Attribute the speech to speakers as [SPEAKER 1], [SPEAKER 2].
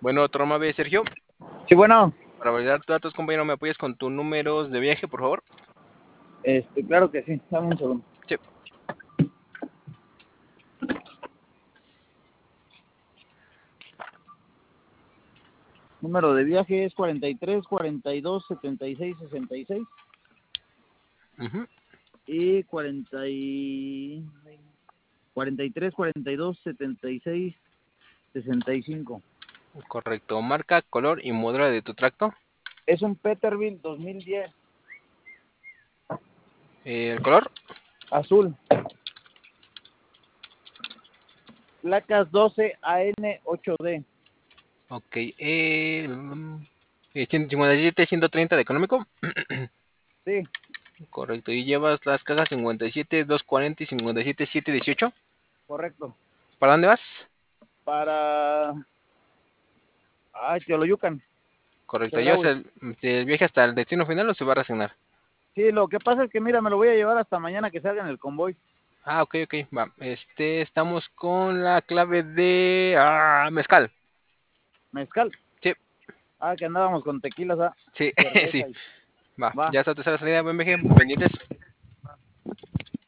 [SPEAKER 1] Bueno, Tromave, Sergio,
[SPEAKER 2] Sí, bueno,
[SPEAKER 1] para validar tus datos, compañero, ¿me apoyas con tus números de viaje, por favor?
[SPEAKER 2] claro que sí, dame un segundo.
[SPEAKER 1] Sí.
[SPEAKER 2] Número de viaje es 43, 42, 76, 66
[SPEAKER 1] Ujú.
[SPEAKER 2] y 43, 42, 76, 65.
[SPEAKER 1] Correcto. Marca, color y modelo de tu tracto.
[SPEAKER 2] Es un Peterbilt 2010,
[SPEAKER 1] El color.
[SPEAKER 2] azul, placas 12AN8D.
[SPEAKER 1] Ok. 157, 130 de económico.
[SPEAKER 2] Sí,
[SPEAKER 1] Correcto. Y llevas las cajas 57, 240 y 57, 718.
[SPEAKER 2] correcto.
[SPEAKER 1] ¿Para dónde vas?
[SPEAKER 2] Para Teoloyucan,
[SPEAKER 1] Correcto. ¿Llevas
[SPEAKER 2] Chedraui.
[SPEAKER 1] el viaje hasta el destino final o se va a resignar?
[SPEAKER 2] Sí, lo que pasa es que mira, me lo voy a llevar hasta mañana que salga en el convoy.
[SPEAKER 1] Ah, ok, ok. Va. Estamos con la clave de mezcal.
[SPEAKER 2] Mezcal.
[SPEAKER 1] Sí,
[SPEAKER 2] Que andábamos con tequilas,
[SPEAKER 1] sí,
[SPEAKER 2] cerveza
[SPEAKER 1] sí.
[SPEAKER 2] y
[SPEAKER 1] Va.
[SPEAKER 2] va.
[SPEAKER 1] Ya está tu tercera salida, buen viaje. Pendientes.